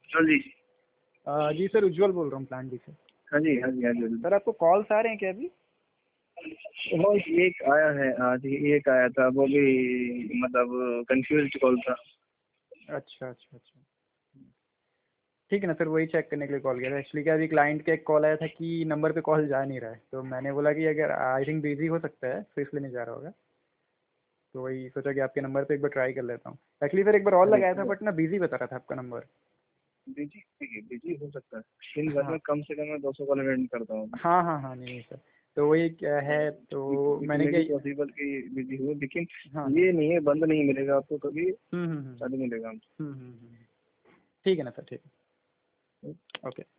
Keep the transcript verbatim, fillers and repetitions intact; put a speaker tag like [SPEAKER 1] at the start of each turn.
[SPEAKER 1] चल जी।
[SPEAKER 2] अ, जी सर, उज्जवल बोल रहा हूँ प्लान डी से।
[SPEAKER 1] हाँ जी हाँ जी हाँ जी।
[SPEAKER 2] सर आपको कॉल्स आ रहे हैं क्या अभी?
[SPEAKER 1] वो एक आया है आज ही, एक आया था, वो भी मतलब कंफ्यूज कॉल था।
[SPEAKER 2] अच्छा अच्छा अच्छा, ठीक है ना सर, वही चेक करने के लिए कॉल किया था। एक्चुअली क्या, अभी क्लाइंट का एक कॉल आया था कि नंबर पे कॉल जा नहीं रहा है, तो मैंने बोला कि अगर आई थिंक बिजी हो सकता है तो इसलिए नहीं जा रहा होगा, तो वही सोचा कि आपके नंबर पे एक बार ट्राई कर लेता हूँ। एक्चुअली सर एक बार और
[SPEAKER 1] अरे
[SPEAKER 2] लगाया था बट ना बिजी बता रहा था आपका नंबर।
[SPEAKER 1] बिजी बिजी हो सकता है, दिन भर
[SPEAKER 2] हाँ
[SPEAKER 1] में कम से कम मैं दो सौ कॉल अटेंड करता हूँ।
[SPEAKER 2] हाँ हाँ हाँ, नहीं सर, तो वही क्या है, तो
[SPEAKER 1] इट
[SPEAKER 2] मैंने
[SPEAKER 1] मे
[SPEAKER 2] क्या।
[SPEAKER 1] बी पॉसिबल कि बिजी हो, लेकिन
[SPEAKER 2] हाँ हाँ।
[SPEAKER 1] ये नहीं है बंद नहीं मिलेगा आपको कभी,
[SPEAKER 2] हम्म हम्म हम्म
[SPEAKER 1] चालू मिलेगा।
[SPEAKER 2] हम्म हम्म हम्म, ठीक है ना सर, ठीक है, ओके।